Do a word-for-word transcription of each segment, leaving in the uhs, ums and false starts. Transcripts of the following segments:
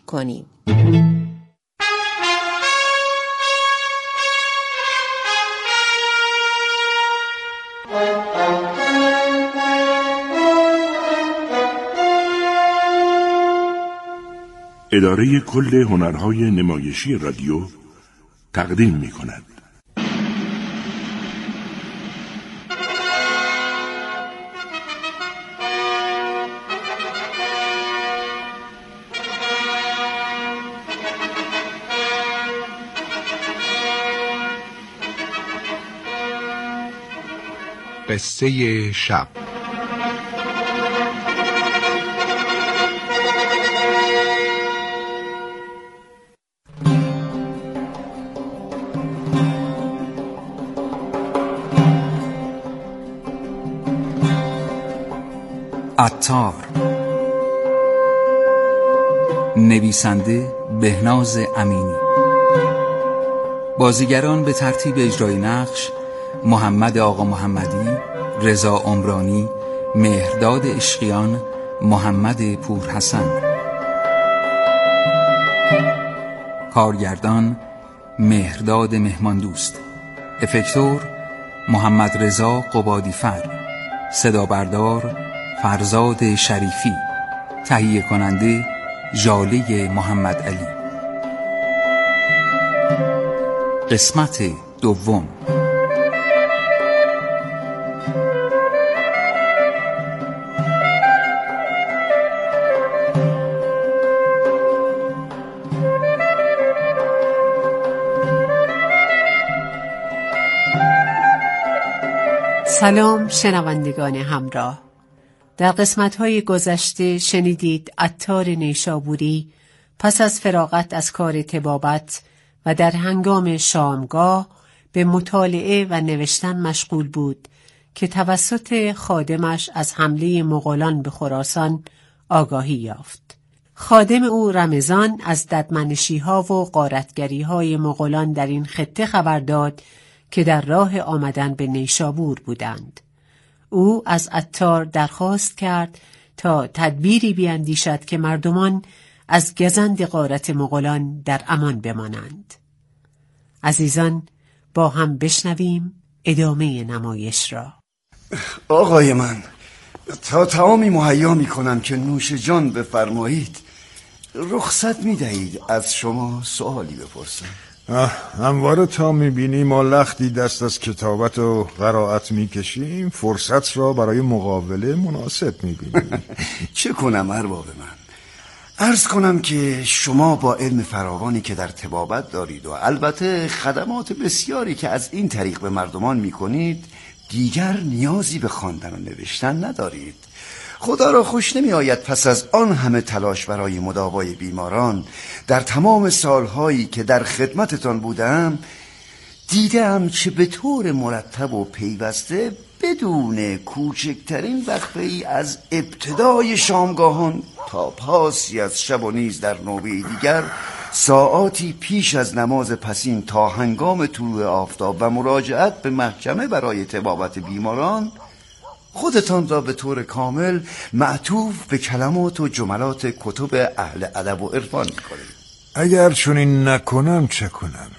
کنیم. اداره کل هنرهای نمایشی رادیو تقدیم می کند. قصه شب. عطار. نویسنده بهناز امینی. بازیگران به ترتیب اجرای نقش: محمد آقا محمدی، رضا عمرانی، مهرداد عشقیان، محمد پورحسن. کارگردان: مهرداد مهماندوست. افکتور: محمد رضا قبادیفر. صدا بردار: فرزاد شریفی. تهیه کننده: ژاله محمد علی. قسمت دوم. سلام شنوندگان همراه. در قسمت‌های گذشته شنیدید عطار نیشابوری پس از فراغت از کار طبابت و در هنگام شامگاه به مطالعه و نوشتن مشغول بود که توسط خادمش از حمله مغولان به خراسان آگاهی یافت. خادم او رمضان از ددمنشی‌ها و غارتگری‌های مغولان در این خطه خبر داد که در راه آمدن به نیشابور بودند. او از عطار درخواست کرد تا تدبیری بیندیشد که مردمان از گزند غارت مغولان در امان بمانند. عزیزان، با هم بشنویم ادامه نمایش را. آقای من، تا طعامی مهیا می کنم که نوش جان بفرمایید. رخصت می دهید از شما سوالی بپرسم؟ همواره تا میبینی ما لختی دست از کتابت و قرائت میکشیم، فرصت را برای مقابله مناسب میبینیم. چه کنم ارباب من؟ عرض کنم که شما با علم فراوانی که در طبابت دارید و البته خدمات بسیاری که از این طریق به مردمان میکنید، دیگر نیازی به خواندن و نوشتن ندارید. خدا را خوش نمی آید پس از آن همه تلاش برای مداوای بیماران در تمام سالهایی که در خدمتتان بودم، دیدم چه به طور مرتب و پیوسته بدون کوچکترین وقفه ای از ابتدای شامگاهان تا پاسی از شب و نیز در نوبه دیگر ساعاتی پیش از نماز پسین تا هنگام طلوع آفتاب و مراجعت به محکمه برای طبابت بیماران، خودتان را به طور کامل معطوف به کلمات و جملات کتب اهل ادب و عرفان می‌کنید. اگر چنین نکنم چه کنم؟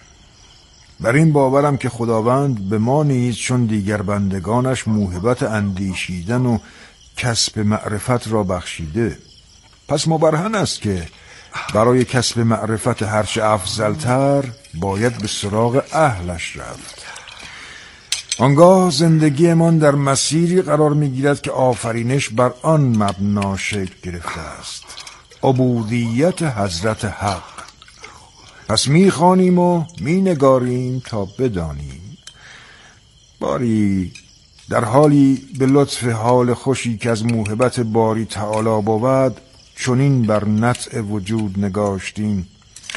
بر این باورم که خداوند به ما نیز چون دیگر بندگانش موهبت اندیشیدن و کسب معرفت را بخشیده. پس مبرهن است که برای کسب معرفت هرچه افضلتر باید به سراغ اهلش رفت. آنگاه زندگی من در مسیری قرار میگیرد که آفرینش بر آن مبنا شکل گرفته است: عبودیت حضرت حق. پس میخوانیم و مینگاریم تا بدانیم. باری در حالی به لطف حال خوشی که از موهبت باری تعالی بود چنین بر نطع وجود نگاشتیم: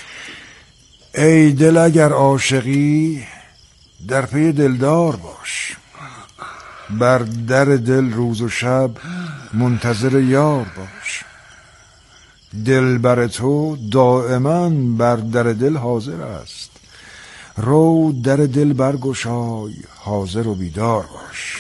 ای دل اگر عاشقی در پی دلدار باش، بر در دل روز و شب منتظر یار باش. دل بر تو دائما بر در دل حاضر است، رو در دل برگشای حاضر و بیدار باش.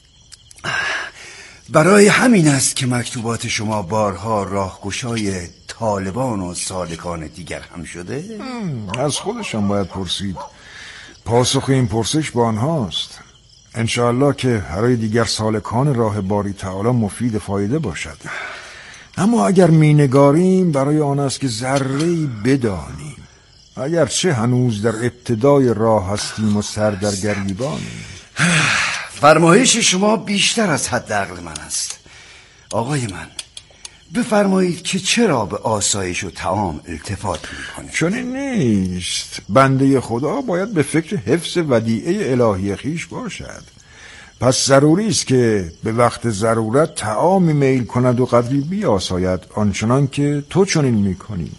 برای همین است که مکتوبات شما بارها راهگشای طالبان و سالکان دیگر هم شده؟ از خودشان باید پرسید. پاسخ این پرسش با آنهاست. انشاءالله که برای دیگر سالکان راه باری تعالی مفید فایده باشد. اما اگر مینگاریم برای آن است که ذره‌ای بدانیم، اگرچه هنوز در ابتدای راه هستیم و سر در گریبانیم. فرمایش شما بیشتر از حد عقل من است. آقای من، بفرمایید که چرا به آسایش و طعام التفات می‌کنید؟ چون این نیست. بنده خدا باید به فکر حفظ ودیعه الهی خیش باشد. پس ضروری است که به وقت ضرورت طعامی میل کند و قدری بیاساید، آنچنان که تو چنین می‌کنی.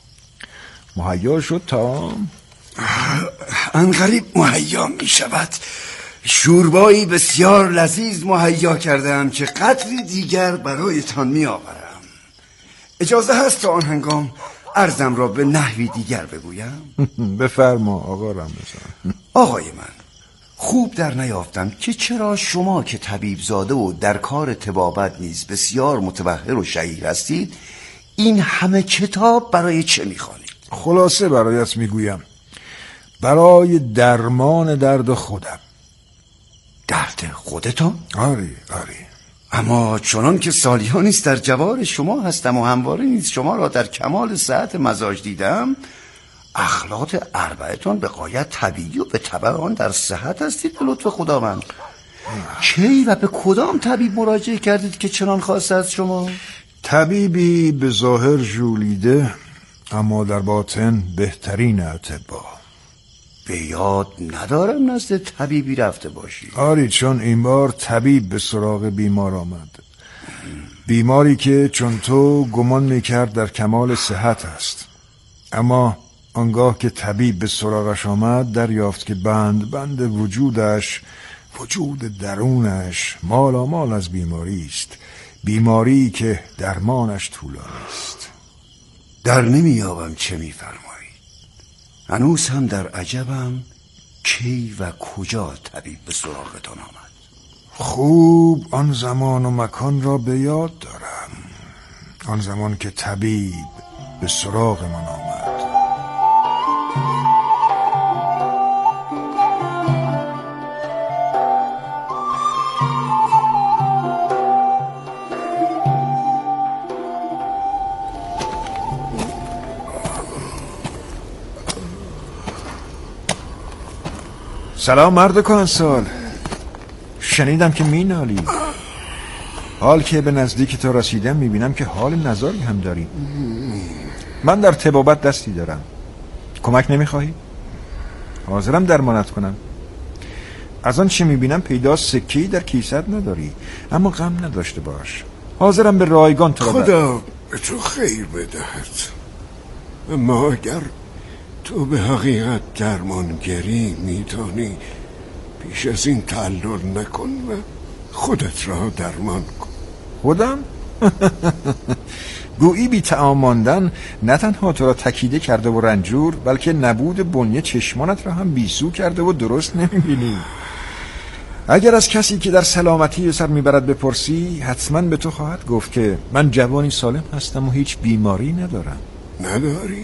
مهیا شد طعام؟ انقریب مهیا می‌شود. شوربایی بسیار لذیذ مهیا کردم که قدری دیگر برایتان می‌آورم. اجازه هست تا آن هنگام عرضم را به نحوی دیگر بگویم؟ بفرما آقا رمضان. آقای من، خوب در نیافتم که چرا شما که طبیب زاده و در کار طبابت نیز بسیار متبحر و شهیر هستید، این همه کتاب برای چه می‌خوانید؟ خلاصه برایت میگویم، برای درمان درد خودم. درد خودتان؟ آری آری. اما چنان که سالیانی است در جوار شما هستم و همواره نیز شما را در کمال صحت مزاج دیدم، اخلاق اربعتان به غایت طبیعی و به طبع آن در صحت هستید به لطف خداوند. کی و به کدام طبیب مراجعه کردید که چنان خواسته از شما؟ طبیبی به ظاهر ژولیده اما در باطن بهترین اطباء. به یاد ندارم نزد طبیبی رفته باشی. آری، چون این بار طبیب به سراغ بیمار آمد. بیماری که چون تو گمان میکرد در کمال صحت است، اما آنگاه که طبیب به سراغش آمد دریافت که بند بند وجودش، وجود درونش مالامال از بیماری است. بیماری که درمانش طولانی است. در نمیابم چه میفرمایید. هنوز هم در عجبم کی و کجا طبیب به سراغتان آمد. خوب آن زمان و مکان را به یاد دارم. آن زمان که طبیب به سراغ من آمد. سلام مرد کهنسال. شنیدم که می نالی. حال که به نزدیک تو رسیدم می بینم که حال نزاری هم داری. من در طبابت دستی دارم. کمک نمی خواهی؟ حاضرم درمانت کنم. از آن چه می بینم پیداست سکه‌ای در کیسه نداری، اما غم نداشته باش. حاضرم به رایگان تو را خدا به تو خیر بدهد. اما اگر تو به حقیقت درمانگری میدانی، پیش از این تعلل نکن و خودت را درمان کن. خودم؟ گویی بی طعام ماندن نه تنها تو را تکیده کرده و رنجور، بلکه نبود بنیه چشمانت را هم بیسو کرده و درست نمیبینی. اگر از کسی که در سلامتی سر میبرد بپرسی، حتما به تو خواهد گفت که من جوانی سالم هستم و هیچ بیماری ندارم. نداری؟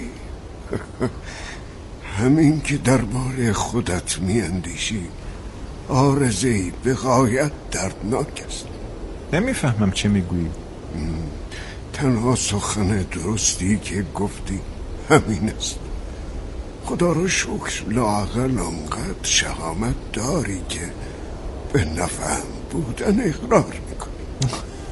همین که درباره خودت میاندیشی عارضه‌ای به غایت دردناک است. نمیفهمم چه میگویی. تنها سخن درستی که گفتی همین است. خدا رو شکر لااقل آنقدر شهامت داری که به نفهم بودن اقرار میکنی.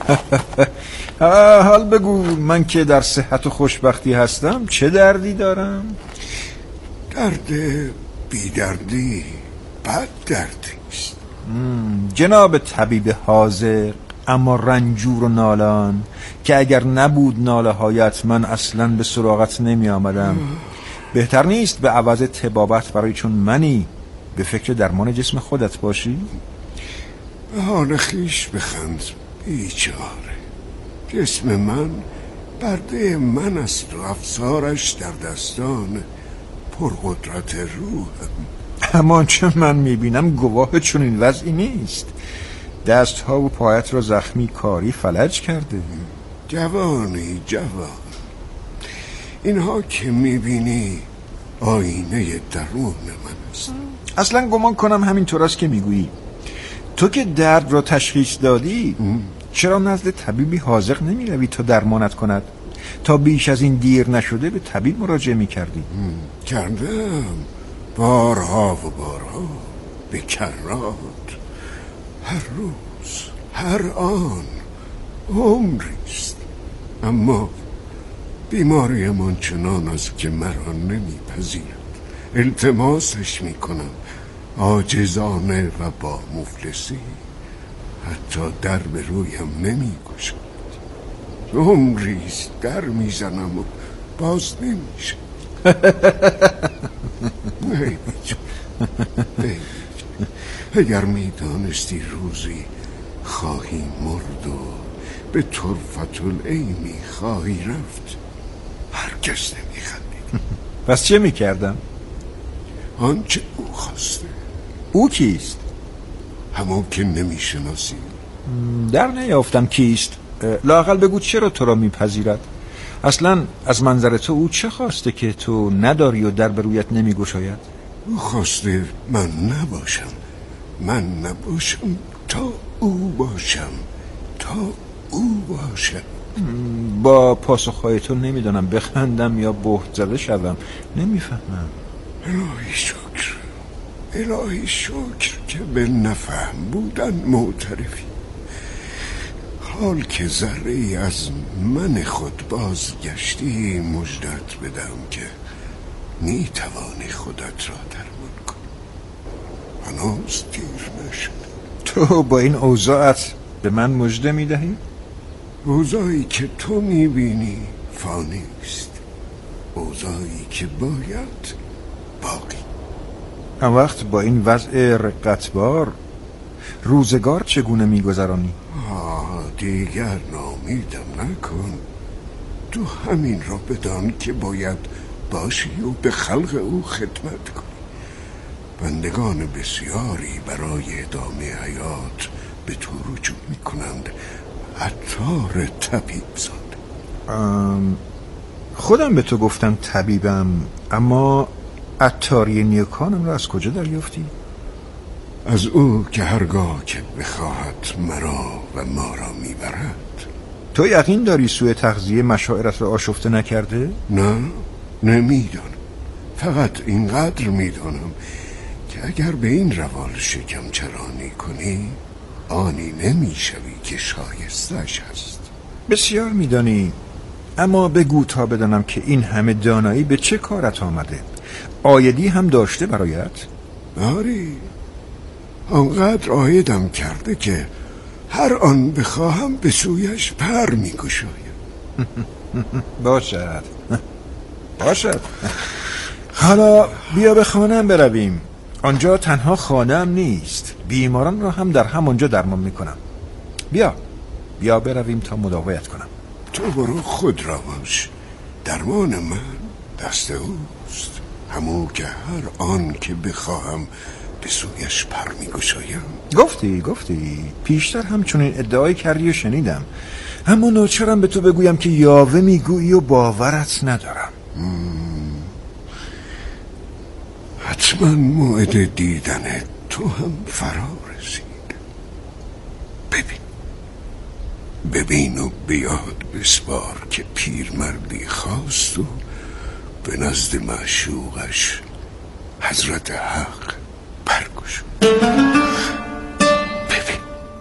حال بگو، من که در صحت و خوشبختی هستم چه دردی دارم؟ درد بیدردی بد دردی است. جناب طبیب حاضر اما رنجور و نالان، که اگر نبود ناله هایت من اصلا به سراغت نمی آمدم. بهتر نیست به عوض طبابت برای چون منی به فکر درمان جسم خودت باشی؟ به حال خیش بخند بیچاره. جسم من برده من است و افسارش در دستان پرقدرت روحم. اما چون من میبینم گواه چون این وضعی نیست. دستها و پایت را زخمی کاری فلج کرده. جوانی جوان، اینها که میبینی آینه درون من است. اصلا گمان کنم همینطور است که میگویی. تو که درد را تشخیص دادی ام. چرا نزد طبیبی حاذق نمی روی تا درمانت کند؟ تا بیش از این دیر نشده به طبیب مراجعه می کردی. کردم بارها و بارها، به کرات، هر روز، هر آن، عمریست. اما بیماری من چنان است که مرا نمیپذیرد. التماسش میکنم عاجزانه و با مفلسی، حتی در به رویم نمیگشد. عمریست در میزنم و باز نمیشه. ای بجا ای بجا اگر میدانستی روزی خواهی مرد و به طرفت العینی خواهی رفت، هرگز نمیخندید. پس چه میکردم؟ آنچه او خواسته. او کیست؟ همون که نمیشناسی. در نیافتم کیست. لااقل بگو چرا تو را میپذیرد؟ اصلا از منظر تو او چه خواسته که تو نداری و در به رویت نمیگشاید؟ او خواسته من نباشم، من نباشم تا او باشم، تا او باشم. با پاسخهای تو نمیدانم بخندم یا بهت زده شدم. نمیفهمم. الهی شکر، الهی شکر که به نفهم بودن معترفی. حال که ذره ای از من خود بازگشتی، مژدت بدم که می توانی خودت را درمان کنی. هنوز دیر نشد. تو با این اوضاعت به من مژده می دهی؟ اوضاعی که تو می بینی فانی است، اوضاعی که باید باقی. آن وقت با این وضع رقتبار روزگار چگونه می گذرانی؟ آه دیگر نامیدم نکن. تو همین را بدان که باید باشی و به خلق او خدمت کنی. بندگان بسیاری برای ادامه حیات به تو رجوع می کنند. عطار طبیب زاده. خودم به تو گفتم طبیبم، اما عطاری نیکانم را از کجا دریافتی؟ از او که هرگاه که بخواهد مرا و ما را میبرد. تو یقین داری سوء تغذیه مشاعرت را آشفته نکرده؟ نه، نمیدانم. فقط اینقدر میدانم که اگر به این روال شکم چرانی کنی، آنی نمیشوی که شایستش هست. بسیار میدانی، اما بگو تا بدانم که این همه دانایی به چه کارت آمده؟ آیدی هم داشته برایت؟ آری، آنقدر آیدم کرده که هر آن بخواهم به سویش پر میگشایم. باشد باشد. حالا بیا به خانه‌ام برویم. آنجا تنها خانه‌ام نیست، بیماران را هم در همانجا درمان میکنم. بیا بیا برویم تا مداوایت کنم. تو برو خود را باش. درمان من دست اوست، همون که هر آن که بخواهم به سویش پر میگشایم. گفتی گفتی پیشتر همچنین ادعای کردی و شنیدم، اما ناچارم به تو بگویم که یاوه میگویی و باورت ندارم. حتما موعد دیدن تو هم فرا رسید. ببین ببین و بیاد بسپار که پیرمردی خواست و به نزد معشوقش حضرت حق برگشود. ببین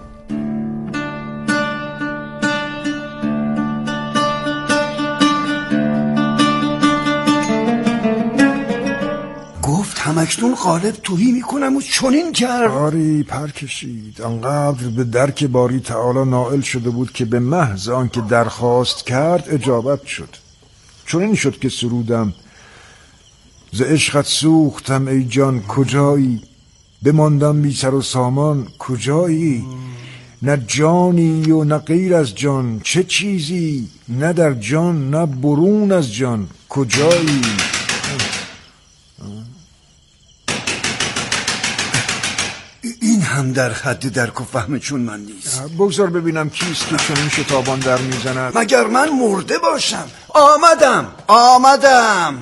گفت همکنون غالب توهی میکنم و چنین کرد. آری پر کشید، انقدر به درک باری تعالی نائل شده بود که به محض آنکه درخواست کرد اجابت شد. چنین شد که سرودم: ز عشقت سوختم ای جان کجایی، بماندم بی سر و سامان کجایی، نه جانی و نه غیر از جان چه چیزی، نه در جان نه برون از جان کجایی. این هم در حد درک و فهم چون من نیست. بگذار ببینم کیست که چنین شتابان در میزند. مگر من مرده باشم؟ آمدم آمدم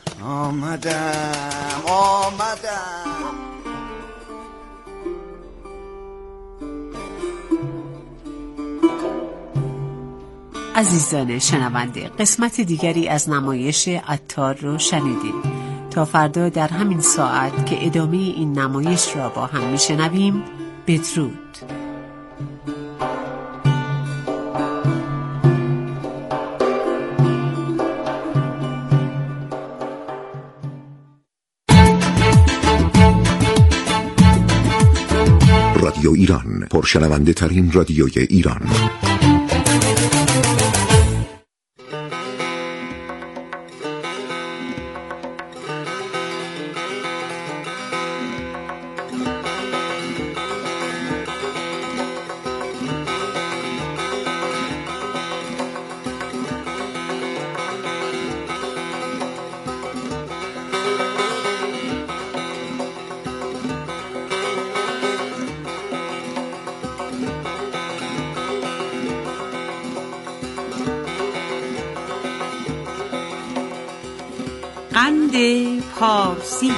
آمدم آمدم عزیزان شنونده، قسمت دیگری از نمایش عطار رو شنیدید. تا فردا در همین ساعت که ادامه این نمایش را با هم میشنویم، بدرود. رادیو ایران، پرشنونده ترین رادیوی ایران. قند پارسی.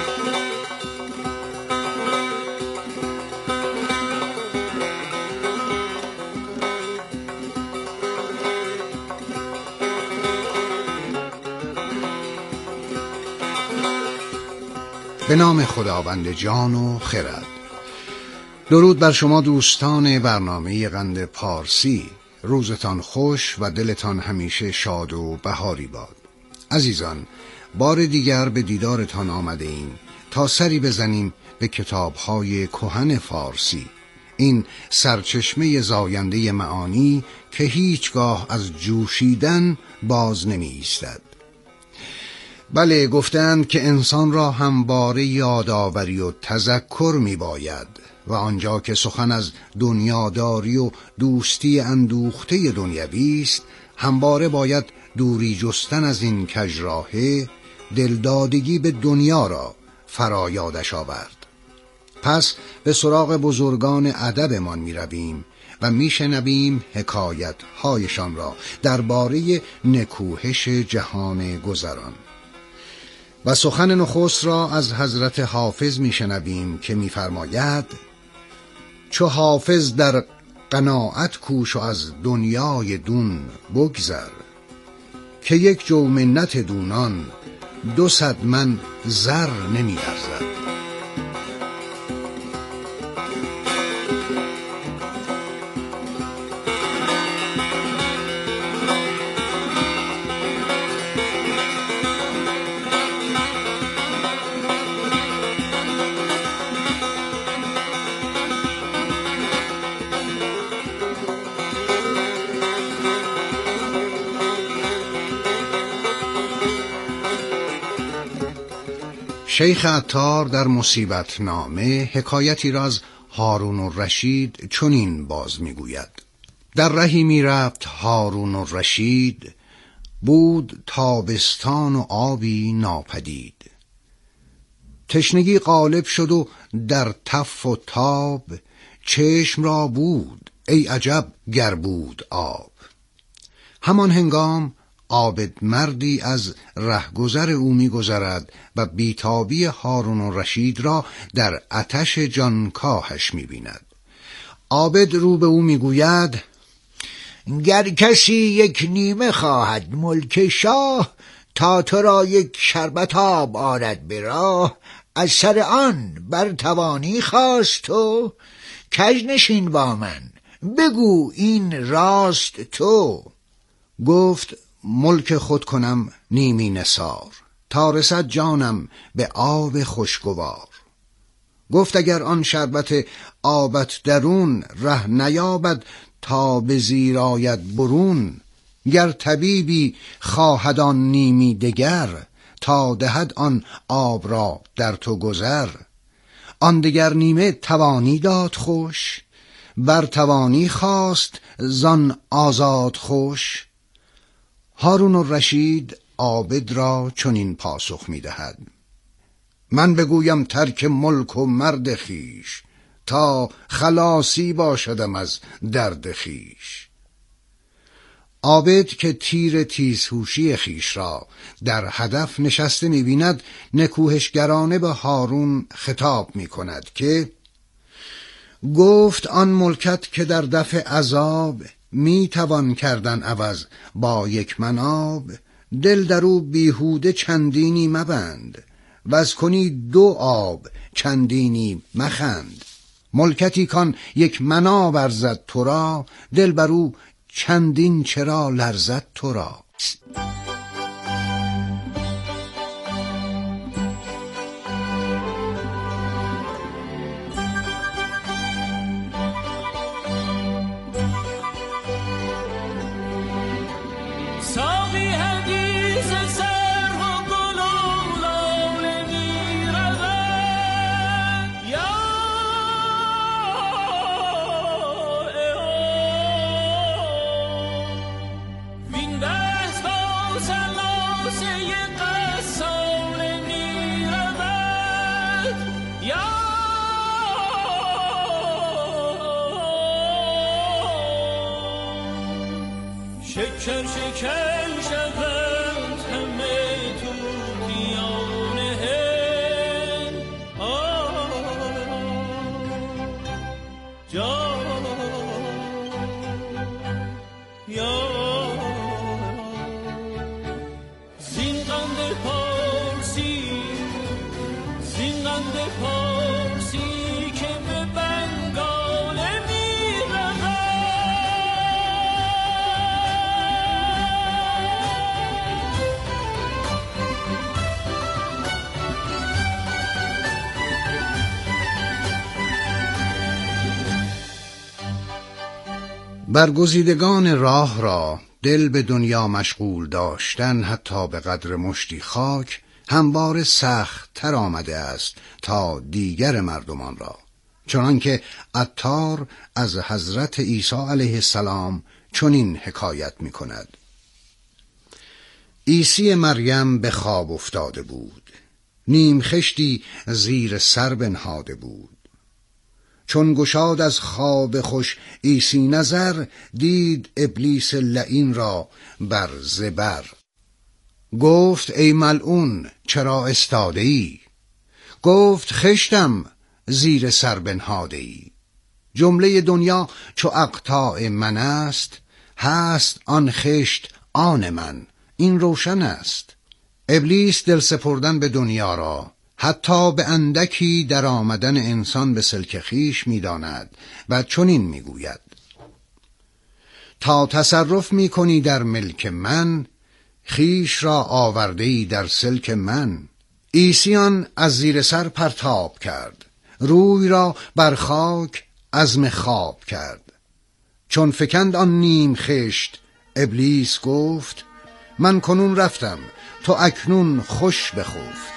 به نام خداوند جان و خرد. درود بر شما دوستان برنامه قند پارسی. روزتان خوش و دلتان همیشه شاد و بهاری باد. عزیزان، بار دیگر به دیدارتان آمده ایم تا سری بزنیم به کتاب‌های کهن فارسی، این سرچشمه زاینده معانی که هیچگاه از جوشیدن باز نمی ایستد. بله، گفتند که انسان را همواره یادآوری و تذکر می باید و آنجا که سخن از دنیاداری و دوستی اندوخته دنیوی است، همواره باید دوری جستن از این کژراهه، دلدادگی به دنیا را فرایادش آورد. پس به سراغ بزرگان ادبمان می رویم و می شنویم حکایت هایشان را درباره نکوهش جهان گذران. و سخن نخست را از حضرت حافظ می شنویم که می فرماید: چو حافظ در قناعت کوش و از دنیای دون بگذر، که یک جو منت دونان دو صد من زر نمی ارزد. شیخ عطار در مصیبت نامه حکایتی را از هارون الرشید چنین باز میگوید: در رهی می رفت هارون الرشید، بود تابستان و آبی ناپدید. تشنگی غالب شد و در تف و تاب، چشم را بود ای عجب گر بود آب. همان هنگام عابد مردی از رهگذر او می گذرد و بیتابی هارون الرشید را در آتش جانکاهش می بیند. عابد رو به او می گوید: گر کسی یک نیمه خواهد ملک شاه، تا تو را یک شربت آب آرد به راه. از سر آن بر توانی خواست تو، کژ نشین با من بگو این راست تو. گفت ملک خود کنم نیمی نثار، تا رسد جانم به آب خوشگوار. گفت اگر آن شربت آبت درون، ره نیابد تا به زیر آید برون. گر طبیبی خواهد آن نیمی دگر، تا دهد آن آب را در تو گذر. آن دگر نیمه توانی داد خوش، بر توانی خواست زان آزاد خوش. هارون الرشید عابد را چنین پاسخ می دهد: من بگویم ترک ملک و مرد خیش، تا خلاصی باشدم از درد خیش. عابد که تیر تیزهوشی خیش را در هدف نشسته می‌بیند، نکوهشگرانه به هارون خطاب می‌کند که گفت آن ملکت که در دفع عذاب میتوان کردن عوض با یک مناب، دل در او بیهوده چندینی مبند، وز کنی دو آب چندینی مخند. ملکتی کان یک مناب ارزد تو را، دل بر او چندین چرا لرزد تو را. شکر شکر شود همه طوطیان هند، جا یا زین قند پارسی، زین قند پارسی که به بنگال می رود. برگزیدگان راه را دل به دنیا مشغول داشتن، حتی به قدر مشتی خاک، همواره سخت تر آمده است تا دیگر مردمان را، چنانکه عطار از حضرت عیسی علیه السلام چنین حکایت می کند: عیسی مریم به خواب افتاده بود، نیم خشتی زیر سر بنهاده بود. چون گشاد از خواب خوش عیسی نظر، دید ابلیس لعین را بر زبر. گفت ای ملعون چرا استاده ای؟ گفت خشتم زیر سر بنهاده ای. جمله دنیا چو اقطاع من است، هست آن خشت آن من، این روشن است. ابلیس دل سپردن به دنیا را حتی به اندکی در آمدن انسان به سلک خیش می داند و چنین می گوید: تا تصرف می کنی در ملک من، خیش را آورده‌ای در سلک من. عیسیان از زیر سر پرتاب کرد، روی را بر خاک عزم خواب کرد. چون فکند آن نیم خشت، ابلیس گفت من کنون رفتم، تو اکنون خوش بخفت.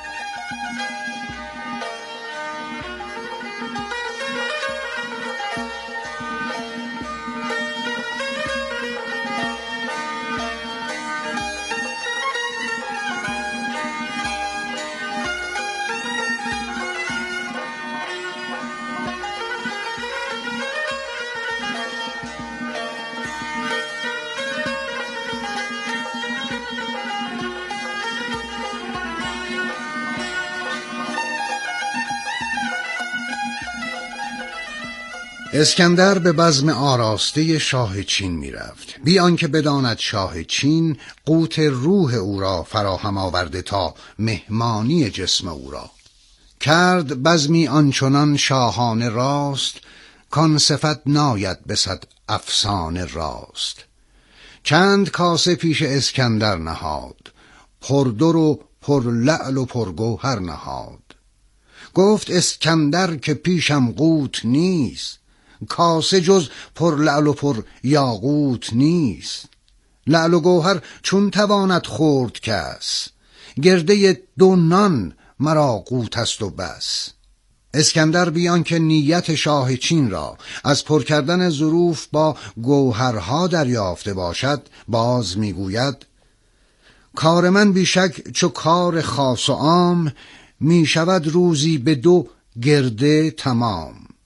اسکندر به بزم آراسته شاه چین می رفت، بی آنکه بداند شاه چین قوت روح او را فراهم آورده تا مهمانی جسم او را. کرد بزمی آنچنان شاهانه راست، کان صفت ناید به صد افسانه راست. چند کاسه پیش اسکندر نهاد، پردر و پر لعل و پرگوهر نهاد. گفت اسکندر که پیشم قوت نیست، کاسه جز پر لعل و پر یاقوت نیست. لعل و گوهر چون تواند خورد کس، گرده دو نان مرا قوت است و بس. اسکندر بیان که نیت شاه چین را از پر کردن ظروف با گوهرها دریافته باشد، باز میگوید: کار من بیشک چو کار خاص و عام، می شود روزی به دو گرده تمام.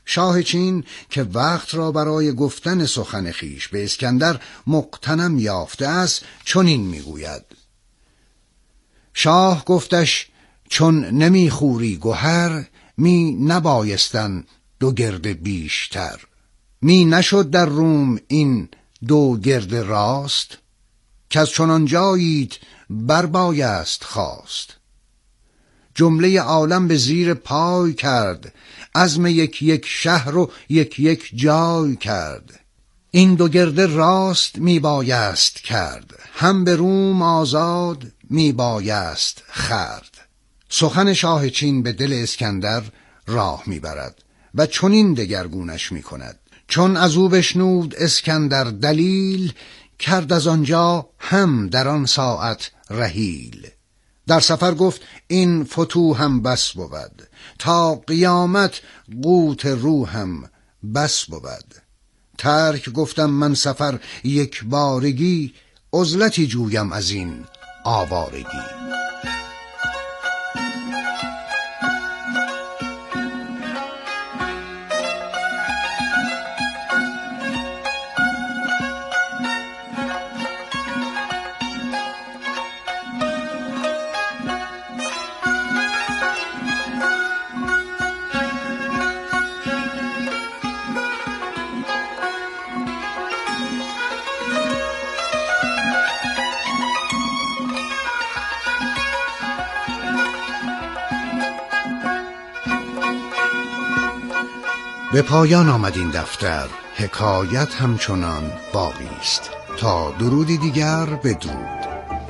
شاه چین که وقت را برای گفتن سخن خویش به اسکندر مغتنم یافته است چنین میگوید: شاه گفتش چون نمیخوری گوهر، می نبایستن دو گرد بیشتر. می نشد در روم این دو گرد راست، که از چنان جاییت بربایست خواست. جمله عالم به زیر پای کرد، عزم یک یک شهر و یک یک جای کرد. این دو گرد راست می بایست کرد، هم به روم آزاد می بایست خرد. سخن شاه چین به دل اسکندر راه می برد و چنین دگرگونش می کند. چون از او بشنود اسکندر دلیل، کرد از آنجا هم در آن ساعت رحیل. در سفر گفت این فتوحم بس بود، تا قیامت قوت روحم بس بود. ترک گفتم من سفر یک بارگی، عزلتی جویم از این آوارگی. به پایان آمد این دفتر، حکایت همچنان باقی است. تا درودی دیگر بدرود.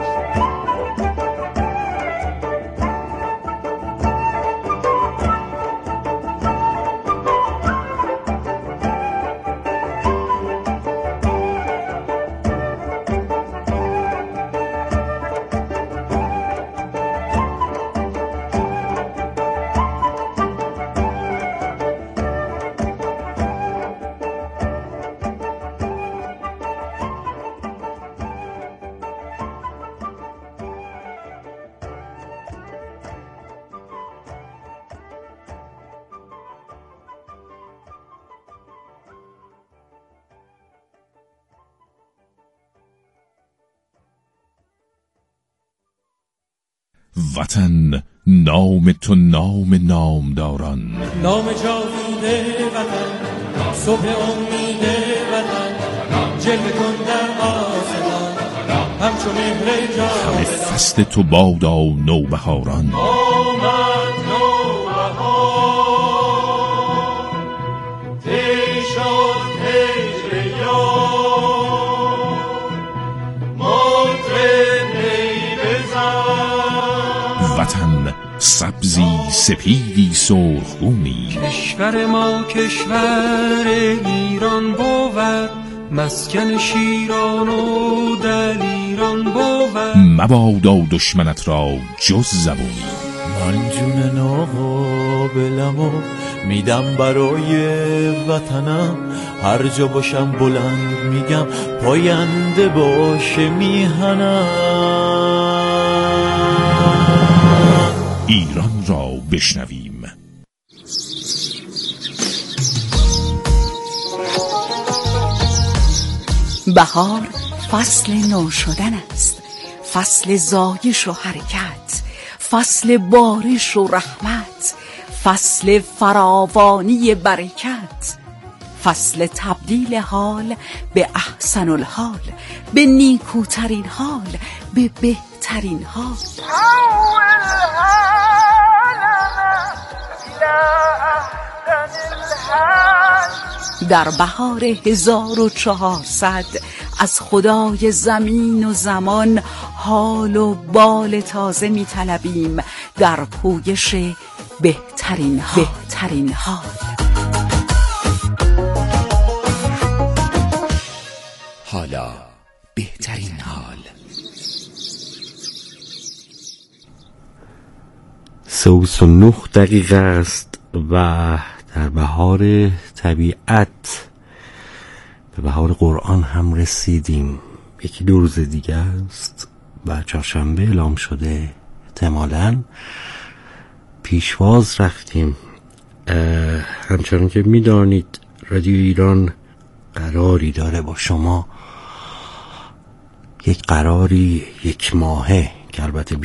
وطن نام تو نام نامداران، نام جاوید وطن، صبح امید وطن، جلوه کن در آسمان همچو مهر جاودان. همه فصل تو بادا نوبهاران، آمد نوبهار تی شد هجر یار، مطرب نی بزن. وطن سبزی سپیدی سرخگونی، کشور ما کشور ایران بود، مسکن شیران و دلیران بود. مبادا دشمنت را جز زبونی، من جون ناقابلمو میدم برای وطنم، هر جا باشم بلند میگم پاینده باشه میهنم. ایران را بشنویم. بهار فصل نو شدن است، فصل زایش و حرکت، فصل بارش و رحمت، فصل فراوانی برکت، فصل تبدیل حال به احسن الحال، به نیکوترین حال، به بهترین حال. در بهار هزار و چهارصد از خدای زمین و زمان حال و بال تازه می طلبیم در پویش بهترین حال. بهترین حال. حالا بهترین حال. سه و نه دقیقه است و در بهار طبیعت به بهار قرآن هم رسیدیم. یکی دو روز دیگه است و چهارشنبه اعلام شده. احتمالاً پیشواز رفتیم همچنان که میدانید رادیو ایران قراری داره با شما، یک قراری یک ماهه که البته